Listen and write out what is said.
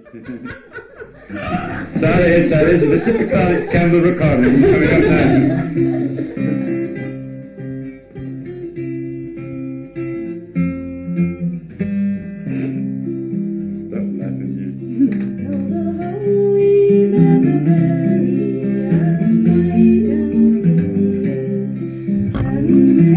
Sorry, this is a typical Alex Campbell recording coming up now. Stop laughing, you.